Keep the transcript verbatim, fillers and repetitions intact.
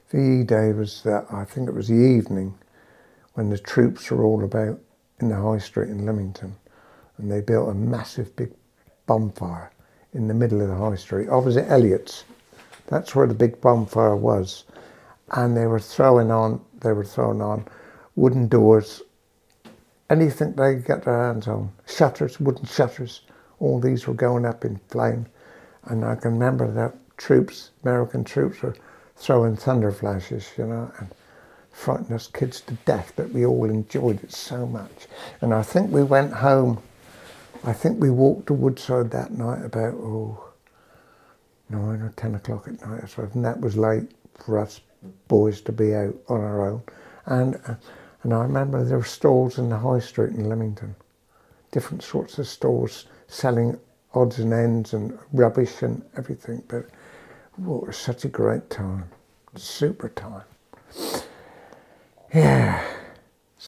V E Day was that, I think it was the evening when the troops were all about in the High Street in Leamington, and they built a massive big bonfire in the middle of the High Street, opposite Elliott's. That's where the big bonfire was. And they were throwing on, they were throwing on wooden doors, anything they could get their hands on, shutters, wooden shutters. All these were going up in flame. And I can remember that troops, American troops, were throwing thunder flashes, you know, and frightened us kids to death, but we all enjoyed it so much. And I think we went home, I think we walked to Woodside that night about, oh, nine or ten o'clock at night or so, and that was late for us boys to be out on our own. And uh, and I remember there were stalls in the High Street in Leamington, different sorts of stores selling odds and ends and rubbish and everything. But oh, it was such a great time, super time. Yeah.